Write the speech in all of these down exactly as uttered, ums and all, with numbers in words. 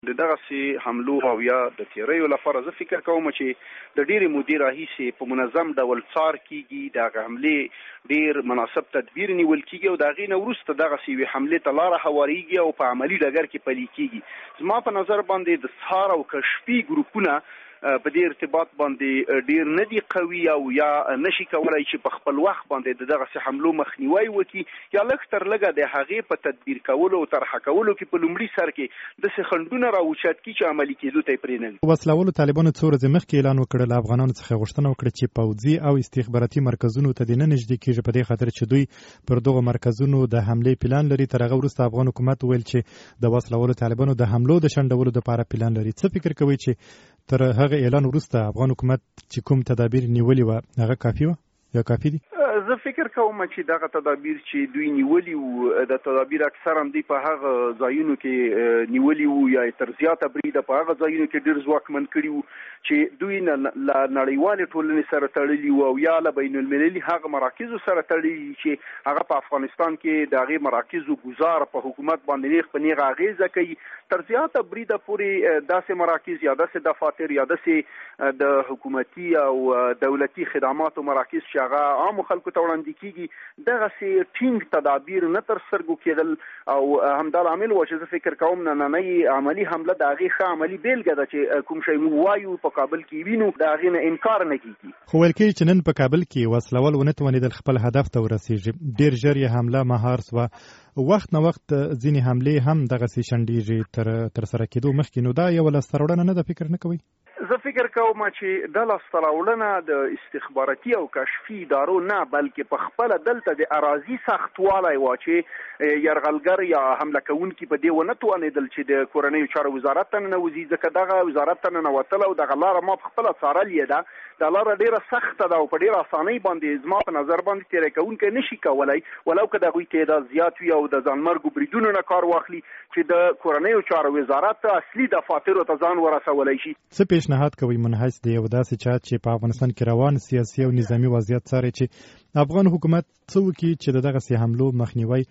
د دغسې حملو او یا د تیریو لپاره زه فکر کوم چې د ډېرې مودې راهیسې په منظم ډول څار کیږي، د هغه حملې ډېر مناسب تدبیر نیول کیږي او د هغې نه وروسته دغسې یوې حملې ته لاره هواریږي او په عملي ډګر کې پلي کیږي. زما په نظر باندې د څار او کشفي ګروپونه په دې ارتباط باندې ډیر نه دي قوي او یا نشي کولای چې په خپل وخت باندې د دغسې حملو مخنیوی وکړي یا لږ تر لږه د هغې په تدبیر کولو او طرحه کولو کې په لومړي سر کې داسې خنډونه راوچت کړي چې عملي کېدو ته یې پرېنږدي. وسلوالو طالبانو څو ورځې مخکې اعلان وکړ له افغانانو څخه غوښتنه وکړه چې پوځي او استخباراتي مرکزونو ته دې نه نږدې کېږي په دې خاطر چې دوی پر دغو مرکزونو د حملې پلان لري. تر هغه وروسته افغان حکومت وویل چې د وسلوالو طالبانو د حملو د شنډولو دپاره پلان لري. څه فکر کوئ چې تر هغه اعلان وروسته افغان حکومت چې کوم تدابیر نیولي وه هغه کافي وه یا کافي دي؟ زه فکر کوم چې دغه تدابیر چې دوی نیولي وو د تدابیر اکثرا دوی په هغه ځایونو کې نیولي وو یا تر زیاته بریده په هغه ځایونو کې ډېر ځواکمن کړي وو چې دوی له نړیوالې ټولنې سره تړلي وو او یا له بین المللي هغه مراکزو سره تړلي چې هغه په افغانستان کې د هغې مراکزو ګزار په حکومت باندې نیغ په نیغه اغېزه کوي. تر زیاته بریده پورې داسې مراکز یا داسې دفاتر یا داسې د حکومتي او دولتي خدماتو مراکز چې هغه عامو خلکو ته وړاندې کېږي دغسې ټینګ تدابیر نه تر سترګو کېدل او همدا لامل و چې زه فکر کوم نننۍ عملي حمله د هغې ښه عملي بېلګه ده چې کوم شی موږ وایو په کابل کې وینو د هغې نه انکار نه کېږي. خو ویل کېږي چې نن په کابل کې وسلوال ونه توانېدل خپل هدف ته ورسېږي، ډېر ژر یې حمله مهار سوه. وخت نه وخت ځینې حملې هم دغسې شنډېږي تر ترسره کېدو مخکې. نو دا یوه لاسته راوړنه نه ده، فکر نه کوئ؟ زه فکر کوم چې د لاسته راوړنه د استخباراتي او کشفي ادارو نه بلکې په خپله دلته د اراضي سختوالی وه چې یرغلګر یا حمله کوونکي په دې ونه توانېدل چې د کورنیو چارو وزارت ته ننوځي، ځکه دغه وزارت ته ننوتل او دغه لاره ما په خپله څارلې ده. دا لاره ډېره سخته ده او په ډېره اسانۍ باندې زما په نظر باندې تېری کوونکی نشي کولی ولو که د هغوی تعداد زیات وي او د ځانمرګو بریدونو نه کار واخلي چې د کورنیو چارو وزارت ته اصلي دفاترو ته ځان ورسولی شي. څه پیشنهاد کوي منحص د یو داسې چا چې په افغانستان کې روان سیاسي او نظامي وضعیت څاري چې افغان حکومت څه وکړي چې د دغسې حملو مخنیوی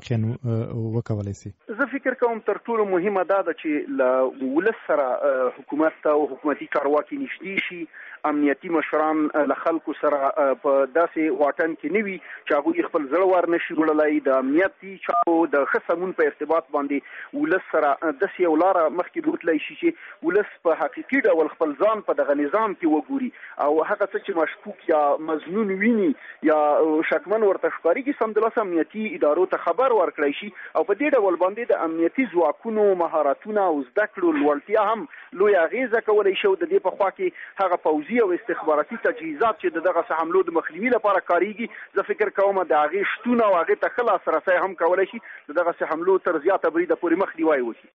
واقعا وکولی شي؟ زه فکر کوم تر ټولو مهمه دا ده چې له ولس سره حکومت ته او حکومتي چارواکي نږدې شي، امنیتي مشران له خلکو سره په داسې واټن کې نه وي چې هغوی خپل زړه ور نشي وړلی. د امنیتي چارو د ښه سمون په ارتباط باندې ولس سره داسې یو لاره مخکې بوتلی شي چې ولس په حقیقي ډول خپل ځان په دغه نظام کې وګوري او هغه څه چې مشکوک یا مظنون ویني یا شکمن ورته ښکارېږي سمدلاسه امنیتي ادارو ته خبر ورکړی شي او په دې ډول باندې د امنیتي ځواکونو مهارتونه او زده کړو لوړتیا هم لویه اغېزه کولی شي او د دې په خوا کې هغه پوځي او استخباراتي تجهیزات چې د دغسې حملو د مخنیوي لپاره کارېږي زه فکر کوم د هغې شتون او هغې ته ښه لاسرسی هم کولی شي د دغسې حملو تر زیاته بریده پورې مخنیوی وشي.